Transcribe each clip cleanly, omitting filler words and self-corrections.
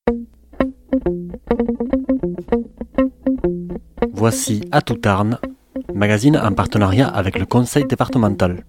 Voici À tout Tarn, magazine en partenariat avec le conseil départemental.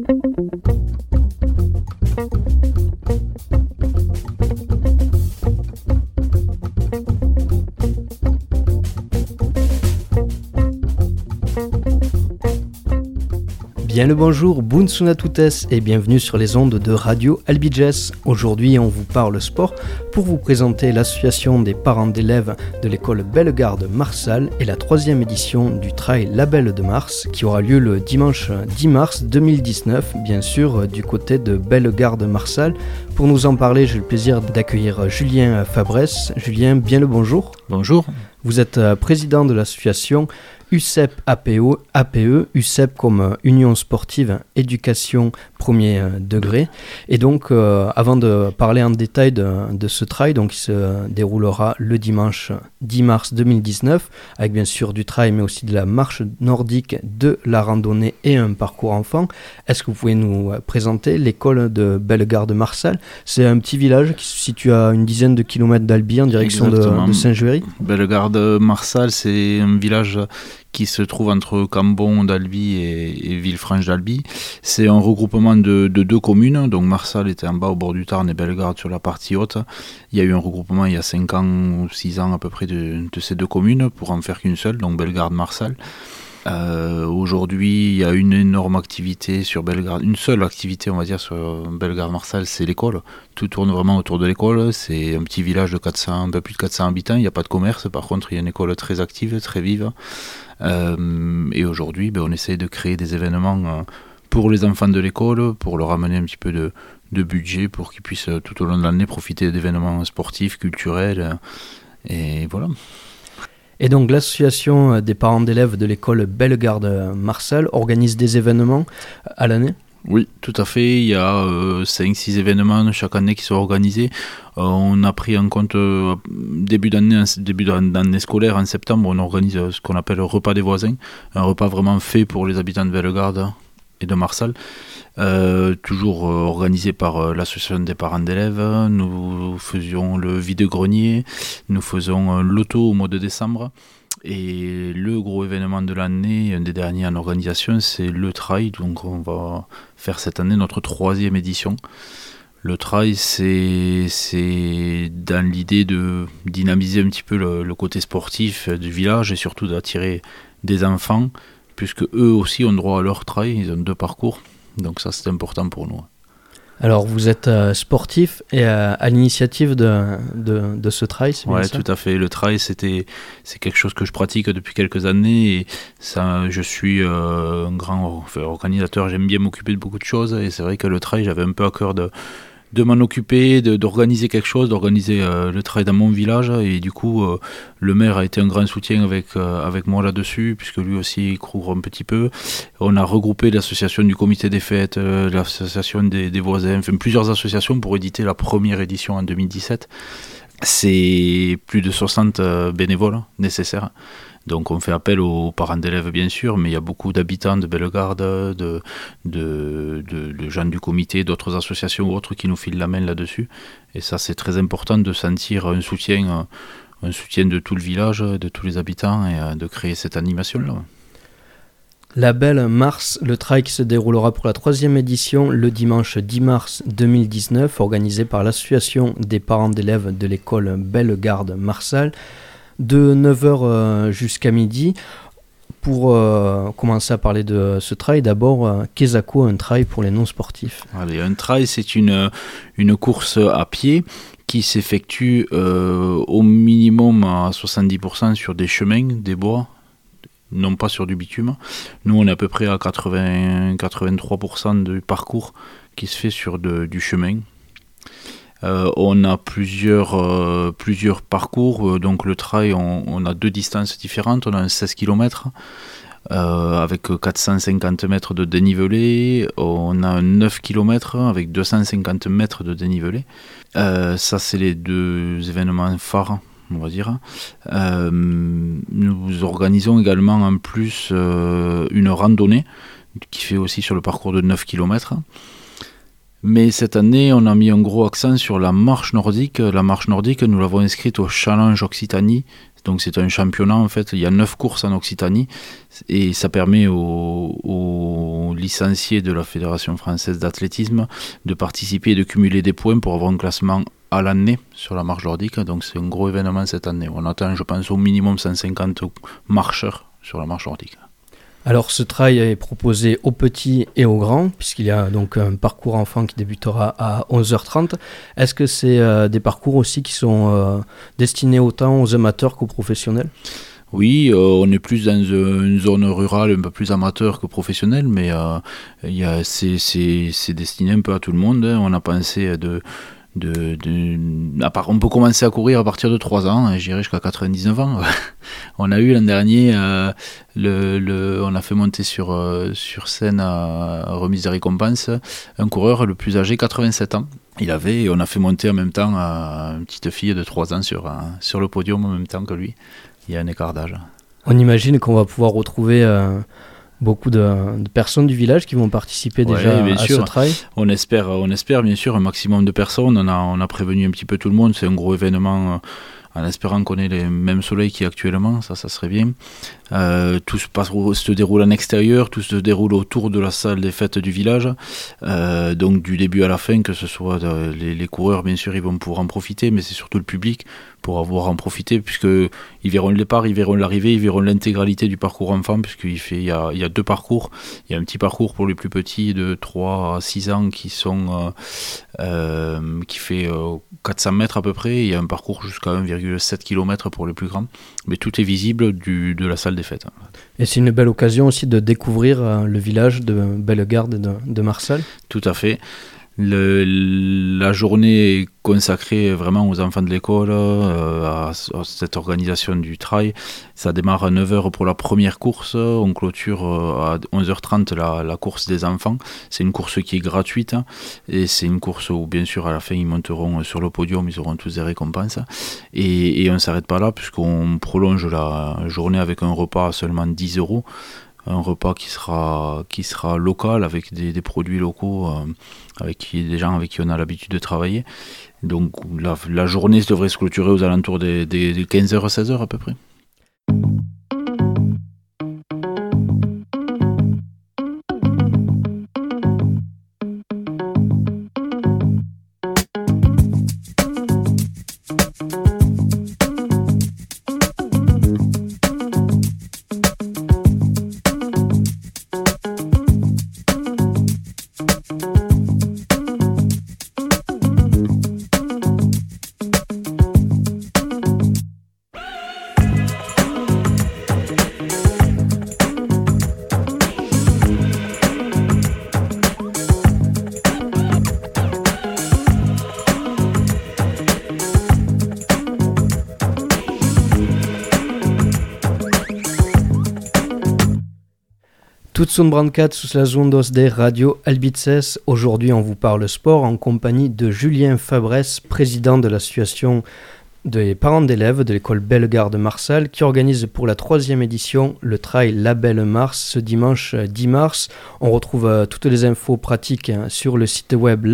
Bien le bonjour, Bunsuna Toutes et bienvenue sur les ondes de Radio Albiges. Aujourd'hui, on vous parle sport pour vous présenter l'association des parents d'élèves de l'école Bellegarde Marsal et la 3e édition du Trail Label de Mars qui aura lieu le dimanche 10 mars 2019, bien sûr du côté de Bellegarde Marsal. Pour nous en parler, j'ai le plaisir d'accueillir Julien Fabresse. Julien, bien le bonjour. Bonjour. Vous êtes président de l'association UCEP APE, UCEP comme Union Sportive Éducation Premier Degré. Et donc, avant de parler en détail de ce trail, donc, qui se déroulera le dimanche 10 mars 2019, avec bien sûr du trail, mais aussi de la marche nordique, de la randonnée et un parcours enfant, est-ce que vous pouvez nous présenter l'école de Bellegarde Marsal? C'est un petit village qui se situe à une dizaine de kilomètres d'Albi en direction de Saint-Juéry. Bellegarde Marsal, c'est un village qui se trouve entre Cambon d'Albi et Villefranche d'Albi. C'est un regroupement de deux communes, donc Marsal était en bas au bord du Tarn et Bellegarde sur la partie haute. Il y a eu un regroupement il y a 5 ans ou 6 ans à peu près de ces deux communes pour en faire qu'une seule, donc Bellegarde-Marsal. Aujourd'hui, il y a une énorme activité sur Bellegarde, une seule activité on va dire sur Bellegarde-Marsal, c'est l'école. Tout tourne vraiment autour de l'école. C'est un petit village de 400, un peu plus de 400 habitants, il n'y a pas de commerce, par contre il y a une école très active, très vive. Et aujourd'hui, on essaie de créer des événements pour les enfants de l'école, pour leur amener un petit peu de budget, pour qu'ils puissent tout au long de l'année profiter d'événements sportifs, culturels, et voilà. Et donc l'association des parents d'élèves de l'école Bellegarde Marsal organise des événements à l'année ? Oui, tout à fait. Il y a 5-6 événements chaque année qui sont organisés. On a pris en compte début d'année scolaire, en septembre, on organise ce qu'on appelle le repas des voisins. Un repas vraiment fait pour les habitants de Bellegarde et de Marsal. Toujours organisé par l'association des parents d'élèves. Nous faisions le vide-grenier, nous faisons l'auto au mois de décembre. Et le gros événement de l'année, un des derniers en organisation, c'est le trail. Donc on va faire cette année notre 3e édition. Le trail, c'est dans l'idée de dynamiser un petit peu le côté sportif du village et surtout d'attirer des enfants, puisque eux aussi ont droit à leur trail, ils ont 2 parcours. Donc ça, c'est important pour nous. Alors, vous êtes sportif et à l'initiative de ce trail, c'est bien ça ? Oui, tout à fait. Le trail, c'est quelque chose que je pratique depuis quelques années. Et ça, je suis un grand organisateur. J'aime bien m'occuper de beaucoup de choses. Et c'est vrai que le trail, j'avais un peu à cœur de m'en occuper, d'organiser quelque chose, d'organiser le trail dans mon village. Et du coup, le maire a été un grand soutien avec moi là-dessus, puisque lui aussi il couvre un petit peu. On a regroupé l'association du comité des fêtes, l'association des voisins, enfin plusieurs associations pour éditer la première édition en 2017. C'est plus de 60 bénévoles nécessaires. Donc on fait appel aux parents d'élèves bien sûr, mais il y a beaucoup d'habitants de Bellegarde, de gens du comité, d'autres associations ou autres qui nous filent la main là-dessus. Et ça, c'est très important de sentir un soutien de tout le village, de tous les habitants et de créer cette animation-là. Label Mars, le trail qui se déroulera pour la 3e édition le dimanche 10 mars 2019, organisé par l'association des parents d'élèves de l'école Bellegarde Marsal, de 9h jusqu'à midi. Pour commencer à parler de ce trail, d'abord, qu'est-ce qu'un trail pour les non-sportifs ? Allez, un trail, c'est une course à pied qui s'effectue au minimum à 70% sur des chemins, des bois, non pas sur du bitume. Nous, on est à peu près à 83% du parcours qui se fait sur du chemin. On a plusieurs parcours, donc le trail, on a 2 distances différentes. On a un 16 km avec 450 mètres de dénivelé, on a un 9 km avec 250 mètres de dénivelé. Ça, c'est les 2 événements phares, on va dire. Nous organisons également en plus une randonnée qui fait aussi sur le parcours de 9 km. Mais cette année, on a mis un gros accent sur la marche nordique. La marche nordique, nous l'avons inscrite au Challenge Occitanie. Donc c'est un championnat en fait, il y a 9 courses en Occitanie et ça permet aux licenciés de la Fédération française d'athlétisme de participer et de cumuler des points pour avoir un classement à l'année sur la marche nordique. Donc c'est un gros événement cette année. On attend, je pense, au minimum 150 marcheurs sur la marche nordique. Alors ce trail est proposé aux petits et aux grands, puisqu'il y a donc un parcours enfant qui débutera à 11h30. Est-ce que c'est des parcours aussi qui sont destinés autant aux amateurs qu'aux professionnels ? Oui, on est plus dans une zone rurale, un peu plus amateur que professionnel, mais c'est destiné un peu à tout le monde. On a pensé on peut commencer à courir à partir de 3 ans, je dirais jusqu'à 99 ans. On a eu l'an dernier, on a fait monter sur scène à remise des récompenses un coureur le plus âgé, 87 ans. On a fait monter en même temps une petite fille de 3 ans sur le podium en même temps que lui. Il y a un écart d'âge. On imagine qu'on va pouvoir retrouver beaucoup de personnes du village qui vont participer déjà à ce trail. On espère bien sûr un maximum de personnes. On a prévenu un petit peu tout le monde. C'est un gros événement en espérant qu'on ait les mêmes soleils qu'il y a actuellement. Ça serait bien. Tout se déroule en extérieur, tout se déroule autour de la salle des fêtes du village. Donc du début à la fin, que ce soit les coureurs, bien sûr, ils vont pouvoir en profiter, mais c'est surtout le public pour avoir en profiter, puisqu'ils verront le départ, ils verront l'arrivée, ils verront l'intégralité du parcours enfant, puisqu'il y a 2 parcours. Il y a un petit parcours pour les plus petits de 3 à 6 ans qui fait 400 mètres à peu près. Il y a un parcours jusqu'à 1,7 km pour les plus grands. Mais tout est visible de la salle des fêtes. Et c'est une belle occasion aussi de découvrir le village de Bellegarde de Marsal. Tout à fait. La journée est consacrée vraiment aux enfants de l'école, à cette organisation du trail. Ça démarre à 9h pour la première course, on clôture à 11h30 la course des enfants. C'est une course qui est gratuite et c'est une course où bien sûr à la fin ils monteront sur le podium, ils auront tous des récompenses et on ne s'arrête pas là puisqu'on prolonge la journée avec un repas à seulement 10 €. Un repas qui sera local avec des produits locaux, avec des gens avec qui on a l'habitude de travailler. Donc la journée devrait se clôturer aux alentours des 15h, 16h à peu près. Toute son brancade sous la zone de Radio Albices. Aujourd'hui, on vous parle sport en compagnie de Julien Fabrès, président de l'association des parents d'élèves de l'école Bellegarde de Marsal, qui organise pour la 3e édition le trail La Belle Mars ce dimanche 10 mars. On retrouve toutes les infos pratiques sur le site web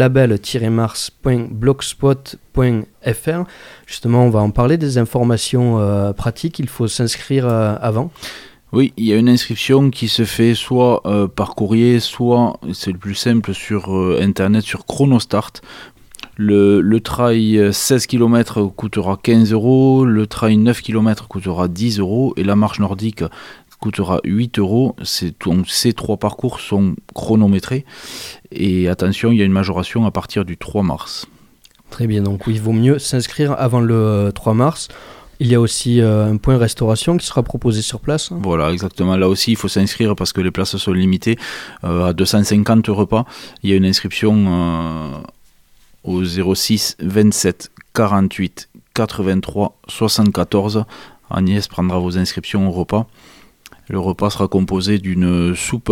labelle-mars.blogspot.fr. Justement, on va en parler des informations pratiques. Il faut s'inscrire avant. Oui, il y a une inscription qui se fait soit par courrier, soit, c'est le plus simple, sur internet, sur Chronostart. Le trail 16 km coûtera 15 €, le trail 9 km coûtera 10 € et la marche nordique coûtera 8 €. Ces 3 parcours sont chronométrés et attention, il y a une majoration à partir du 3 mars. Très bien, donc il vaut mieux s'inscrire avant le 3 mars. Il y a aussi un point restauration qui sera proposé sur place. Voilà, exactement. Là aussi, il faut s'inscrire parce que les places sont limitées à 250 repas. Il y a une inscription au 06 27 48 83 74. Agnès prendra vos inscriptions au repas. Le repas sera composé d'une soupe,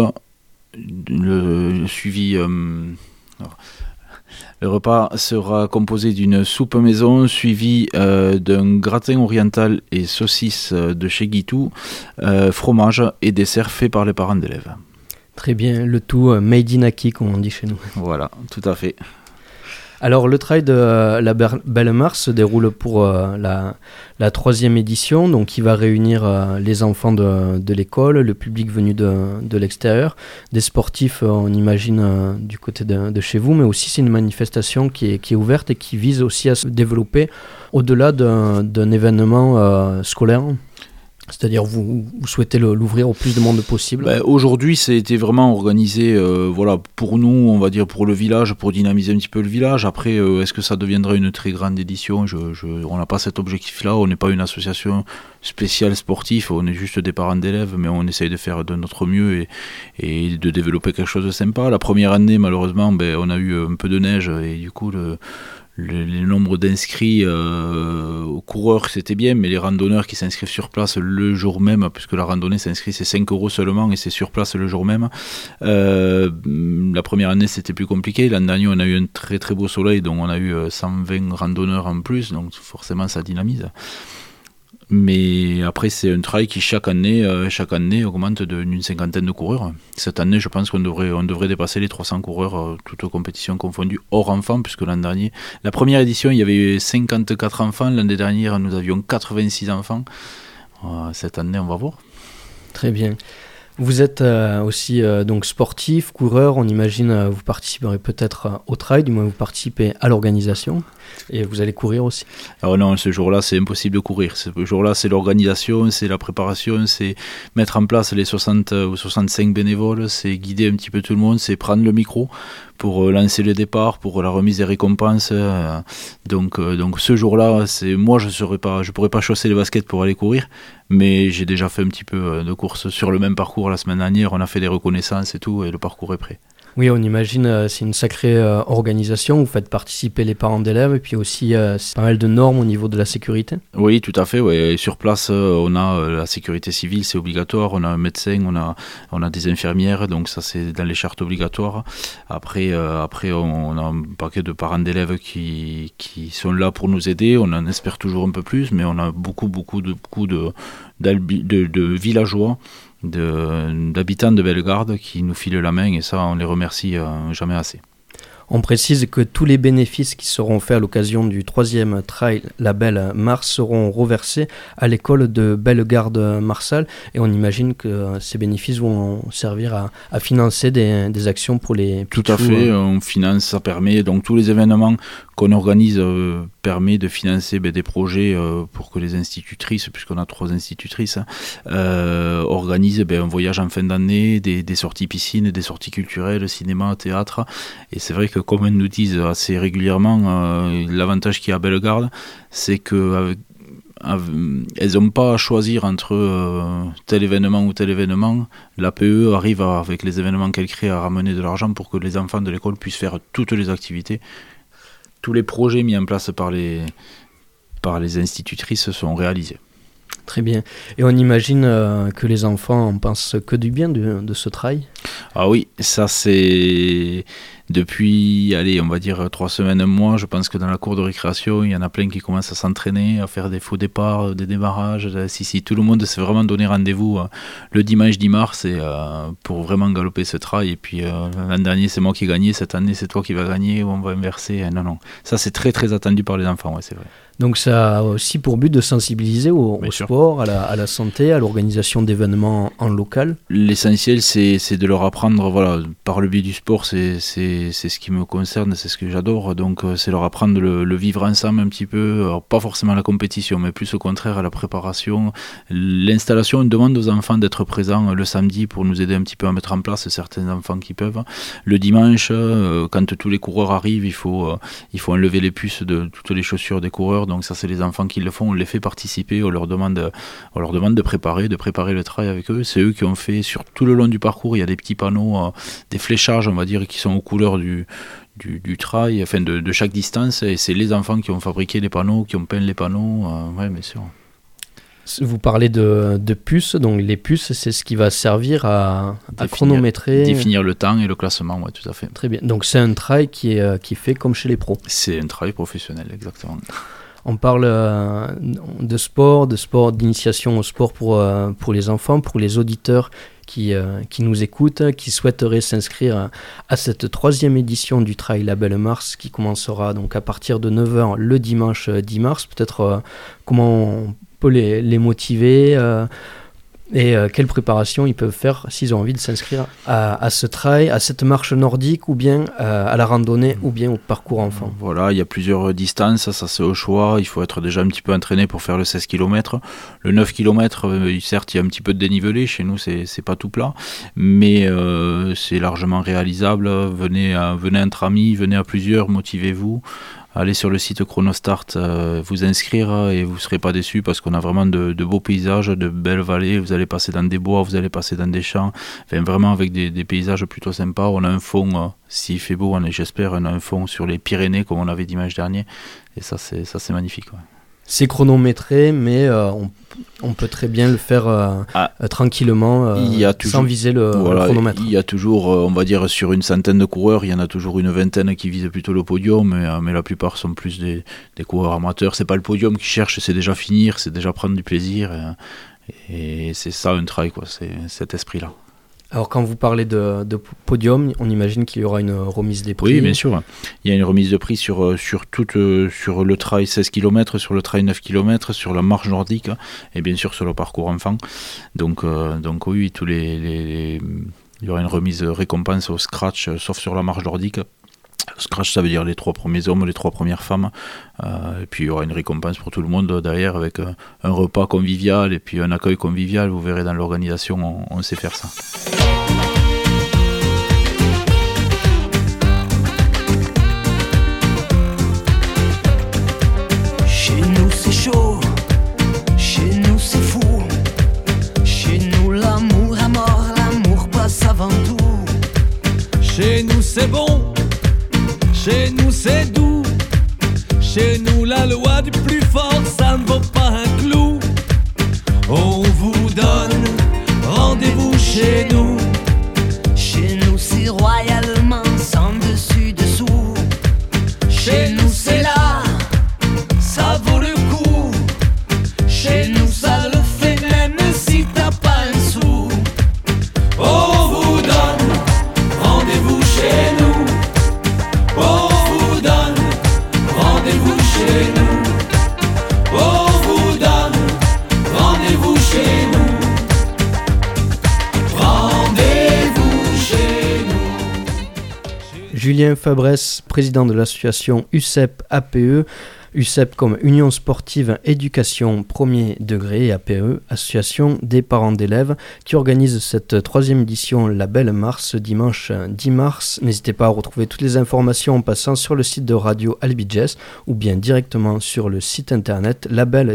Le repas sera composé d'une soupe maison suivie d'un gratin oriental et saucisses de chez Guitou, fromage et dessert fait par les parents d'élèves. Très bien, le tout made in Aki, comme on dit chez nous. Voilà, tout à fait. Alors, le trail de la Belle Mare se déroule pour la 3e édition, donc il va réunir les enfants de l'école, le public venu de l'extérieur, des sportifs, on imagine, du côté de chez vous, mais aussi c'est une manifestation qui est ouverte et qui vise aussi à se développer au-delà d'un événement scolaire. C'est-à-dire vous souhaitez l'ouvrir au plus de monde possible. Aujourd'hui, ça a été vraiment organisé pour nous, on va dire pour le village, pour dynamiser un petit peu le village. Après, est-ce que ça deviendra une très grande édition ? On n'a pas cet objectif-là, on n'est pas une association spéciale sportive, on est juste des parents d'élèves, mais on essaye de faire de notre mieux et de développer quelque chose de sympa. La première année, malheureusement, on a eu un peu de neige et du coup le nombre d'inscrits aux coureurs c'était bien, mais les randonneurs qui s'inscrivent sur place le jour même, puisque la randonnée s'inscrit c'est 5 € seulement et c'est sur place le jour même. La première année c'était plus compliqué, l'an dernier on a eu un très très beau soleil, donc on a eu 120 randonneurs en plus, donc forcément ça dynamise. Mais après c'est un trail qui chaque année augmente d'une 50aine de coureurs. Cette année je pense qu'on devrait dépasser les 300 coureurs, toutes compétitions confondues, hors enfants, puisque l'an dernier, la première édition il y avait 54 enfants, l'année dernière nous avions 86 enfants. Cette année on va voir. Très bien. Vous êtes aussi donc sportif, coureur, on imagine vous participerez peut-être au trail, du moins vous participez à l'organisation et vous allez courir aussi. Alors non, ce jour-là c'est impossible de courir, ce jour-là c'est l'organisation, c'est la préparation, c'est mettre en place les 60 ou 65 bénévoles, c'est guider un petit peu tout le monde, c'est prendre le micro pour lancer le départ, pour la remise des récompenses. Donc ce jour-là, moi je pourrais pas chausser les baskets pour aller courir, mais j'ai déjà fait un petit peu de course sur le même parcours la semaine dernière, on a fait des reconnaissances et tout, et le parcours est prêt. Oui, on imagine, c'est une sacrée organisation, vous faites participer les parents d'élèves, et puis aussi c'est pas mal de normes au niveau de la sécurité. Oui, tout à fait, ouais. Et sur place, on a la sécurité civile, c'est obligatoire, on a un médecin, on a des infirmières, donc ça c'est dans les chartes obligatoires. Après on a un paquet de parents d'élèves qui sont là pour nous aider, on en espère toujours un peu plus, mais on a beaucoup de villageois, d'habitants de Bellegarde qui nous filent la main, et ça on les remercie jamais assez. On précise que tous les bénéfices qui seront faits à l'occasion du 3e trail La Belle Mare seront reversés à l'école de Bellegarde-Marsal, et on imagine que ces bénéfices vont servir à financer des actions pour les Tout à fait, on finance, ça permet, donc tous les événements qu'on organise permet de financer des projets pour que les institutrices, puisqu'on a 3 institutrices, organisent un voyage en fin d'année, des sorties piscines, des sorties culturelles, cinéma, théâtre. Et c'est vrai que comme elles nous disent assez régulièrement, l'avantage qu'il y a à Bellegarde, c'est que elles n'ont pas à choisir entre tel événement ou tel événement. L'APE arrive avec les événements qu'elle crée à ramener de l'argent pour que les enfants de l'école puissent faire toutes les activités. Tous les projets mis en place par les institutrices sont réalisés. Très bien. Et on imagine que les enfants en pensent que du bien de ce trail ? Ah oui, ça c'est... Depuis, on va dire 3 semaines, un mois, je pense que dans la cour de récréation, il y en a plein qui commencent à s'entraîner, à faire des faux départs, des démarrages. Si, tout le monde s'est vraiment donné rendez-vous le dimanche 10 mars pour vraiment galoper ce trail. Et puis l'an dernier, c'est moi qui ai gagné, cette année, c'est toi qui vas gagner, ou on va inverser. Non. Ça, c'est très, très attendu par les enfants, ouais, c'est vrai. Donc ça a aussi pour but de sensibiliser au sport, à la santé, à l'organisation d'événements en local. L'essentiel, c'est de leur apprendre, voilà, par le biais du sport, c'est ce qui me concerne, c'est ce que j'adore. Donc c'est leur apprendre le vivre ensemble un petit peu, alors, pas forcément la compétition, mais plus au contraire à la préparation. L'installation, on demande aux enfants d'être présents le samedi pour nous aider un petit peu à mettre en place certains enfants qui peuvent. Le dimanche, quand tous les coureurs arrivent, il faut enlever les puces de toutes les chaussures des coureurs. Donc ça c'est les enfants qui le font, on les fait participer, on leur demande de préparer le trail avec eux. C'est eux qui ont fait sur tout le long du parcours, il y a des petits panneaux, des fléchages on va dire qui sont aux couleurs du trail, enfin de chaque distance, et c'est les enfants qui ont fabriqué les panneaux, qui ont peint les panneaux, ouais bien sûr. Vous parlez de puces, donc les puces c'est ce qui va servir à chronométrer... Définir le temps et le classement, ouais tout à fait. Très bien, donc c'est un trail qui est fait comme chez les pros. C'est un trail professionnel, exactement. On parle de sport, d'initiation au sport pour les enfants, pour les auditeurs qui nous écoutent, qui souhaiteraient s'inscrire à cette 3e édition du Trail La Belle Mars qui commencera donc à partir de 9h le dimanche 10 mars. Peut-être comment on peut les motiver et quelle préparation ils peuvent faire s'ils ont envie de s'inscrire à ce trail, à cette marche nordique ou bien à la randonnée ou bien au parcours enfant. Voilà, il y a plusieurs distances, ça c'est au choix, il faut être déjà un petit peu entraîné pour faire le 16 km. Le 9 km, certes il y a un petit peu de dénivelé, chez nous c'est pas tout plat, mais c'est largement réalisable. Venez entre amis, venez à plusieurs, motivez-vous. Allez sur le site Chronostart, vous inscrire et vous ne serez pas déçus parce qu'on a vraiment de beaux paysages, de belles vallées. Vous allez passer dans des bois, vous allez passer dans des champs, enfin, vraiment avec des paysages plutôt sympas. On a un fond, s'il fait beau, j'espère, on a un fond sur les Pyrénées comme on avait dimanche dernier. Et ça c'est magnifique. Ouais. C'est chronométré, mais on peut très bien le faire tranquillement, sans viser le chronomètre. Il y a toujours, on va dire, sur une centaine de coureurs, il y en a toujours une vingtaine qui visent plutôt le podium, mais la plupart sont plus des coureurs amateurs. C'est pas le podium qu'ils cherchent, c'est déjà finir, c'est déjà prendre du plaisir. Et c'est ça un trail, quoi, c'est cet esprit-là. Alors quand vous parlez de podium, on imagine qu'il y aura une remise des prix. Oui, bien sûr. Il y a une remise de prix sur le trail 16 km, sur le trail 9 km, sur la marche nordique et bien sûr sur le parcours enfant. Donc oui, il y aura une remise récompense au scratch, sauf sur la marche nordique. Scratch, ça veut dire les 3 premiers hommes, les 3 premières femmes. Et puis il y aura une récompense pour tout le monde derrière avec un repas convivial et puis un accueil convivial. Vous verrez dans l'organisation, on sait faire ça. Chez nous c'est chaud, chez nous c'est fou. Chez nous l'amour à mort, l'amour passe avant tout. Chez nous c'est bon. Chez nous c'est doux, chez nous la loi du plus fort, ça ne vaut pas un clou. On vous donne rendez-vous chez nous. Chez nous c'est royalement sans dessus dessous. Chez nous c'est là, ça vaut le coup. Chez nous ça le fait même si t'as pas un sou. On vous donne rendez-vous chez nous. On vous donne rendez-vous chez nous. On vous donne rendez-vous chez nous. Rendez-vous chez nous. Julien Fabresse, président de l'association USEP APE. USEP comme Union Sportive Éducation Premier Degré, et APE, Association des parents d'élèves, qui organise cette 3e édition La Belle Mars ce dimanche 10 mars. N'hésitez pas à retrouver toutes les informations en passant sur le site de Radio Albiges ou bien directement sur le site internet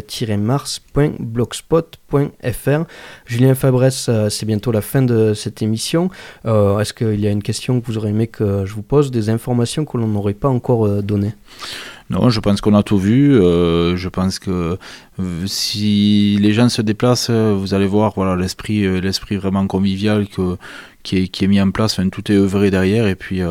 labelle-mars.blogspot.fr. Julien Fabresse, c'est bientôt la fin de cette émission. Est-ce qu'il y a une question que vous aurez aimé que je vous pose, des informations que l'on n'aurait pas encore données ? Non, je pense qu'on a tout vu. Je pense que si les gens se déplacent, vous allez voir, voilà, l'esprit vraiment convivial qui est mis en place. Enfin, tout est œuvré derrière. Et puis,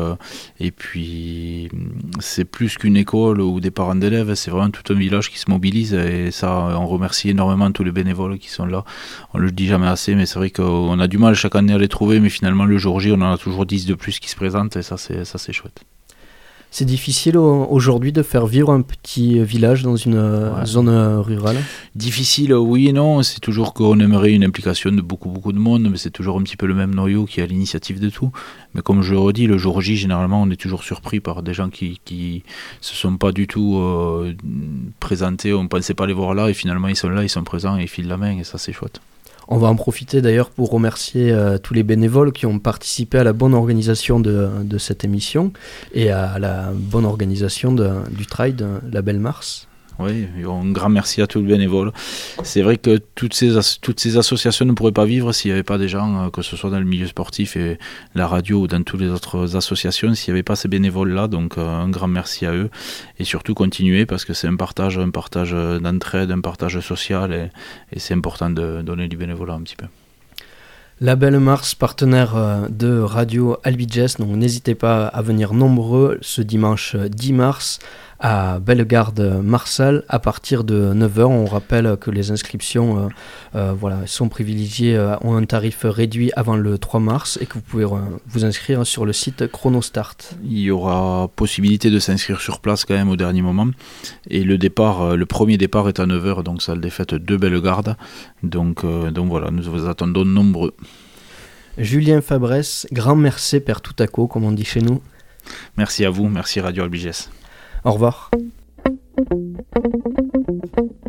c'est plus qu'une école ou des parents d'élèves. C'est vraiment tout un village qui se mobilise. Et ça, on remercie énormément tous les bénévoles qui sont là. On le dit jamais assez, mais c'est vrai qu'on a du mal chaque année à les trouver. Mais finalement, le jour J, on en a toujours 10 de plus qui se présentent. Et ça, c'est chouette. C'est difficile aujourd'hui de faire vivre un petit village dans une zone rurale ? Difficile, oui et non. C'est toujours qu'on aimerait une implication de beaucoup de monde, mais c'est toujours un petit peu le même noyau qui a l'initiative de tout. Mais comme je le redis, le jour J, généralement, on est toujours surpris par des gens qui se sont pas du tout présentés. On ne pensait pas les voir là, et finalement, ils sont là, ils sont présents, et ils filent la main, et ça, c'est chouette. On va en profiter d'ailleurs pour remercier tous les bénévoles qui ont participé à la bonne organisation de cette émission et à la bonne organisation du trail de La Belle Mars. Oui, un grand merci à tous les bénévoles. C'est vrai que toutes ces associations ne pourraient pas vivre s'il n'y avait pas des gens, que ce soit dans le milieu sportif et la radio ou dans toutes les autres associations, s'il n'y avait pas ces bénévoles-là. Donc un grand merci à eux. Et surtout continuer parce que c'est un partage d'entraide, un partage social et c'est important de donner du bénévolat un petit peu. La Belle Mars, partenaire de Radio Albiges, donc n'hésitez pas à venir nombreux ce dimanche 10 mars à Bellegarde-Marsal à partir de 9h. On rappelle que les inscriptions sont privilégiées, ont un tarif réduit avant le 3 mars et que vous pouvez vous inscrire sur le site Chronostart. Il y aura possibilité de s'inscrire sur place quand même au dernier moment. Et le premier départ est à 9h, donc salle des fêtes de Bellegarde. Donc voilà, nous vous attendons nombreux. Julien Fabresse, grand merci per tout à co, comme on dit chez nous. Merci à vous, merci Radio Albiges. Au revoir.